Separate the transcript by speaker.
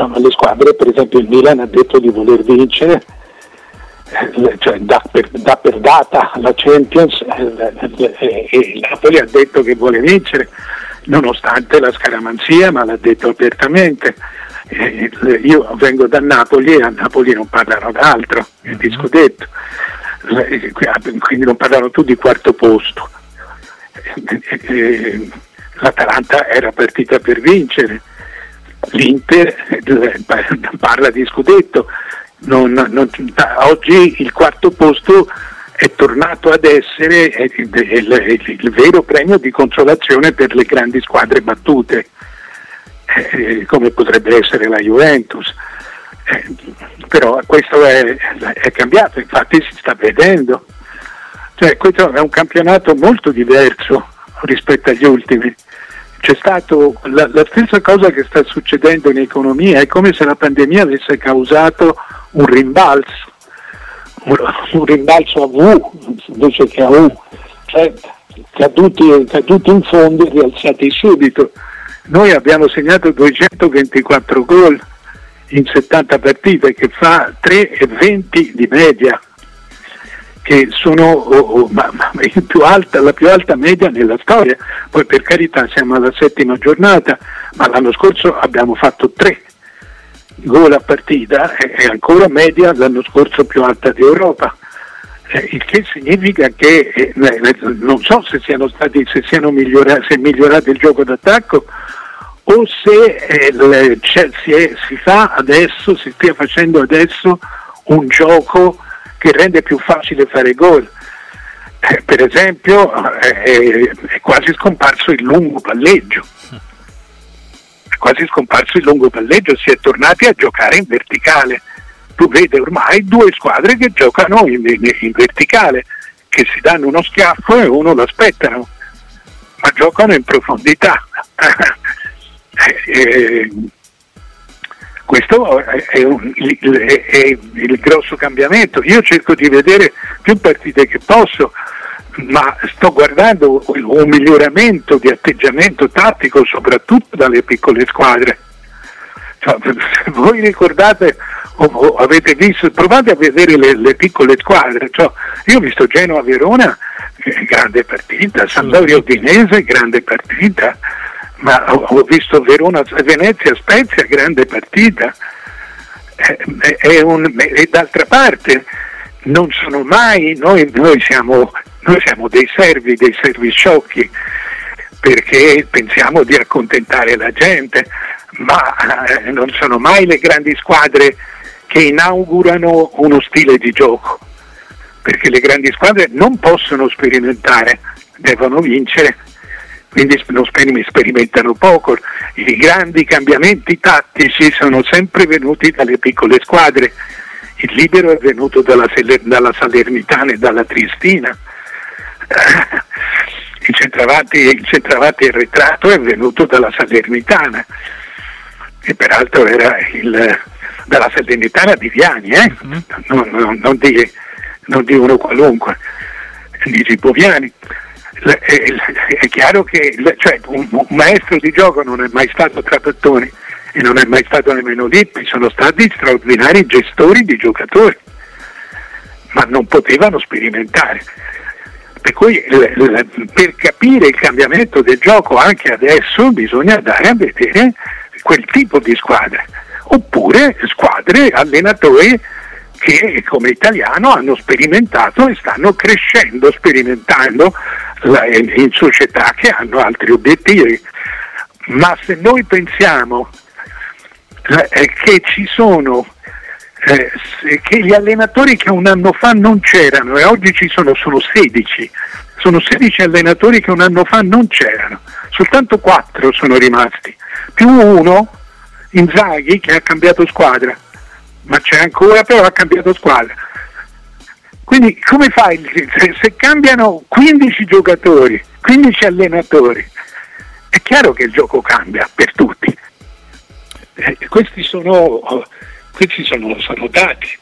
Speaker 1: insomma, le squadre, per esempio il Milan ha detto di voler vincere, cioè dà per data la Champions, e il Napoli ha detto che vuole vincere nonostante la scaramanzia, ma l'ha detto apertamente. Io vengo da Napoli e a Napoli non parlano d'altro, di scudetto, quindi non parlano più di quarto posto. L'Atalanta era partita per vincere, l'Inter parla di scudetto. Oggi il quarto posto è tornato ad essere il vero premio di consolazione per le grandi squadre battute, come potrebbe essere la Juventus. Però questo è cambiato, infatti si sta vedendo. Cioè, questo è un campionato molto diverso rispetto agli ultimi. C'è stato la stessa cosa che sta succedendo in economia, è come se la pandemia avesse causato un rimbalzo a V invece che a U, cioè caduti in fondo e rialzati subito. Noi abbiamo segnato 224 gol in 70 partite, che fa 3,20 di media, che sono la più alta media nella storia. Poi per carità siamo alla 7ª giornata, ma l'anno scorso abbiamo fatto 3 gol a partita, è ancora media l'anno scorso più alta d'Europa, il che significa che non so se è migliorato il gioco d'attacco o se si stia facendo adesso un gioco che rende più facile fare gol. Per esempio è quasi scomparso il lungo palleggio. Si è tornati a giocare in verticale. Tu vedi ormai 2 squadre che giocano in verticale, che si danno uno schiaffo e uno lo aspettano, ma giocano in profondità. Questo è il grosso cambiamento. Io cerco di vedere più partite che posso, ma sto guardando un miglioramento di atteggiamento tattico soprattutto dalle piccole squadre. Cioè, voi ricordate o avete visto, provate a vedere le piccole squadre. Cioè, io ho visto Genoa-Verona, grande partita, Sampdoria-Udinese, grande partita, ma ho visto Venezia-Spezia, grande partita. E d'altra parte non sono mai, noi siamo dei servi sciocchi, perché pensiamo di accontentare la gente, ma non sono mai le grandi squadre che inaugurano uno stile di gioco, perché le grandi squadre non possono sperimentare, devono vincere, quindi non sperimentano poco. I grandi cambiamenti tattici sono sempre venuti dalle piccole squadre. Il libero è venuto dalla Salernitana e dalla Triestina, il centravanti e il ritratto è venuto dalla Salernitana, e peraltro era dalla Salernitana di Viani, non di uno qualunque, di Ripoviani. È chiaro che un maestro di gioco non è mai stato Trapattoni e non è mai stato nemmeno Lippi, sono stati straordinari gestori di giocatori, ma non potevano sperimentare. Per cui per capire il cambiamento del gioco anche adesso bisogna andare a vedere quel tipo di squadre, oppure squadre, allenatori che come Italiano hanno sperimentato e stanno crescendo, sperimentando in società che hanno altri obiettivi. Ma se noi pensiamo che ci sono che gli allenatori che un anno fa non c'erano e oggi ci sono 16 allenatori che un anno fa non c'erano, soltanto 4 sono rimasti, più uno, Inzaghi, che ha cambiato squadra, ma c'è ancora, però ha cambiato squadra. Quindi come fai se cambiano 15 giocatori, 15 allenatori? È chiaro che il gioco cambia per tutti. Questi sono dati.